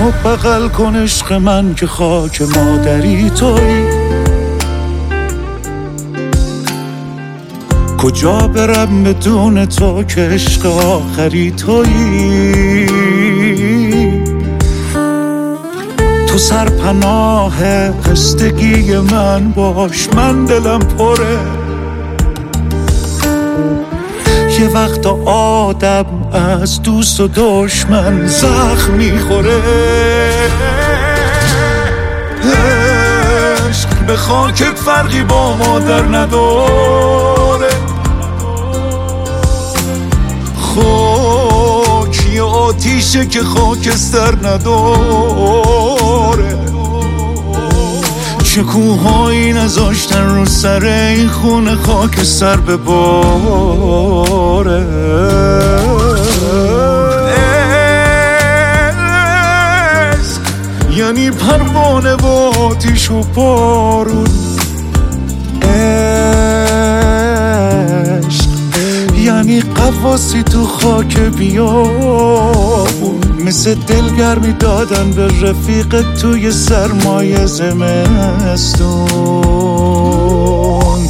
منو بغل کن عشق من که خاک مادری تویی. کجا برم بدون تو که عشق آخری تویی. تو سرپناه خستگی من باش، من دلم پره. یه وقت آدم از دوست و دشمن زخم میخوره. عشق به خاکت فرقی با مادر نداره. خاک یه آتیشه که خاکستر نداره. چه کوهایی نذاشتن رو سر این خونه خاکستر بباره. عشق یعنی پروانه و آتیش و بارون. عشق یعنی قواسی تو خاک بیابون، مثل دلگرمی دادن به رفیق توی سرمایه زمستون.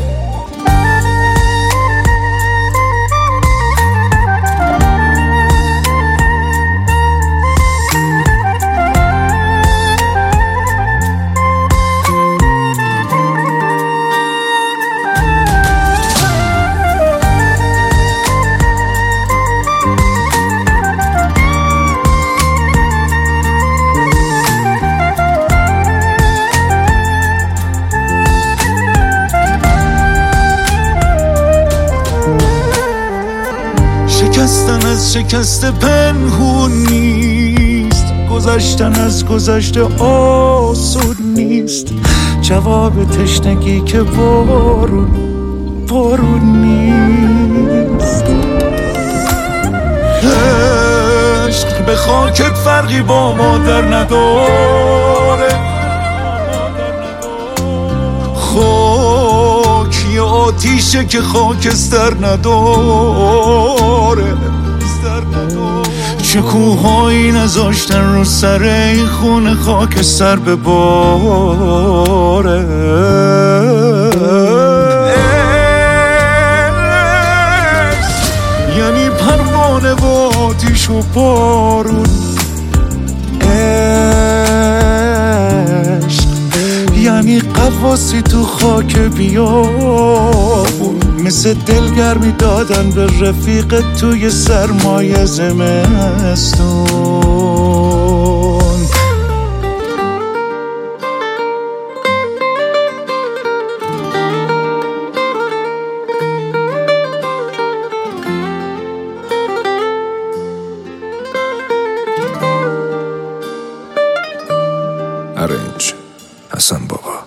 شکستن از شکست پنهون نیست، گذشتن از گذشته آسون نیست. جواب تشنگی که بارون نیست. عشق به خاکت فرقی با مادر نداره. یه آتیشه که خاکستر نداره. چه کوهایی نذاشتن رو سر این خونه خاکستر بباره. یعنی پروانه و آتیش و بارون. یعنی قواسی تو خاک بیابون، مثل دلگرمی دادن به رفیق توی سرمایه زمستون. ارنج حسن بابا.